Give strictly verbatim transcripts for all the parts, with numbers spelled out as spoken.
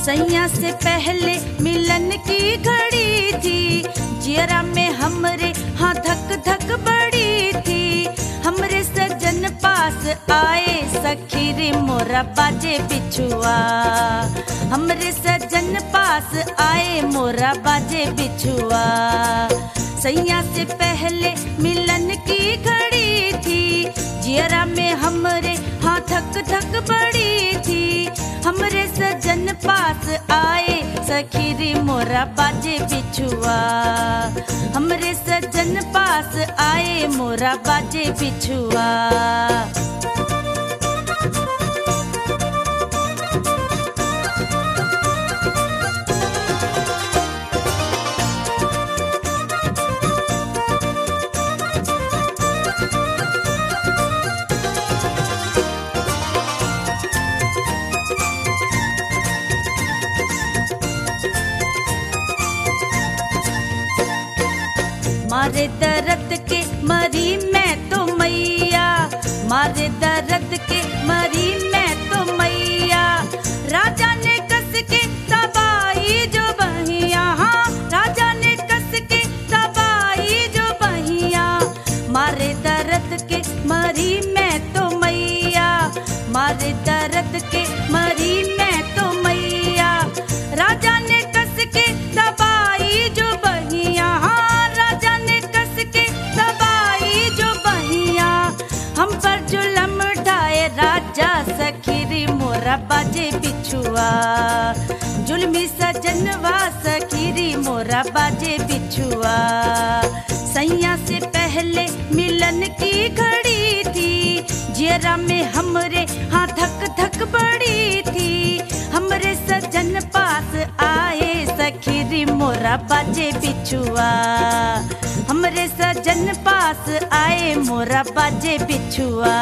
सैया से पहले मिलन की घड़ी थी, जियरा में हमरे हाँ धक धक बड़ी थी। हमरे सजन पास आए सखी रे मोरा बाजे बिछुआ, हमरे सजन पास आए मोरा बाजे बिछुआ। सैया से पहले मिलन की घड़ी थी, जियरा में हमरे हाँ धक धक बड़ी थी। हमरे सजन पास आए सखी रे मोरा बाजे बिछुआ, हमरे सजन पास आए मोरा बाजे बिछुआ। मारे दर्द के मरी मैं तो मैया, मारे दर्द के मरी मैं तो मैया। राजा ने कस के दबाई जो बहिया, हाँ राजा ने कस के दबाई जो बहिया। मारे दर्द के मरी मैं तो मैया, मारे दर्द के मरी मैं तो मैया। राजा ने कस के दबाई जो बहिया, हाँ हम पर जुलम ढाए राजा सखी रे मोरा बाजे बिछुआ। जुल्मी सजनवा सखी रे मोरा बाजे बिछुआ। सैया से पहले मिलन की घड़ी थी, जियरा में हमरे हाँ धक धक बड़ी थी। हमरे सजन पास आए सखी रे मोरा बाजे बिछुआ, हमरे सजन पास आए मोरा बाजे बिछुआ।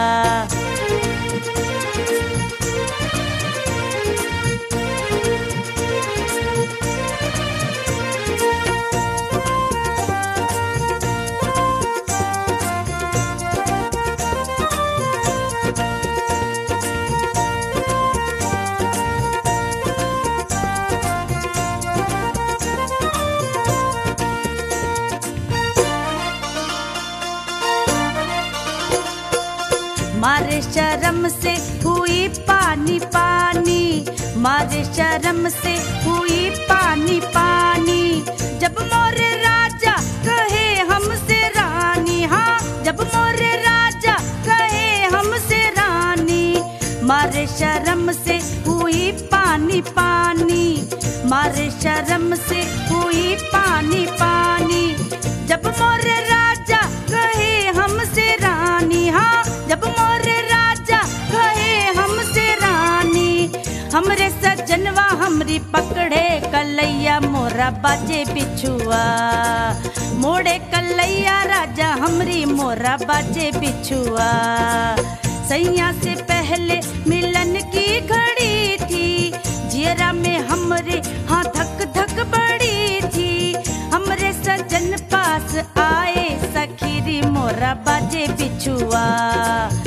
मारे शर्म से हुई पानी पानी, मारे शर्म से हुई पानी पानी। जब मोरे राजा कहे हमसे रानी, हाँ जब मोरे राजा कहे हमसे रानी। मारे शर्म से हुई पानी पानी, मारे शर्म से हुई पानी पानी। जब मोरे राजा कहे हमसे रानी, हाँ जब मोरे राजा कहे हमसे रानी। हमरे सजनवा हमरी पकड़े कलैया मोरा बाजे बिछुआ। मोड़े कलैया राजा हमरी मोरा बाजे बिछुआ। सैया से पहले मिलन की घड़ी थी, जियरा में हमरे हाँ धक धक बड़ी थी। हमरे सजन पास आए सखी रे मोरा बाजे बिछुआ,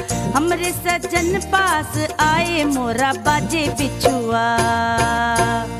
हमरे सजन पास आए मोरा बाजे बिछुआ।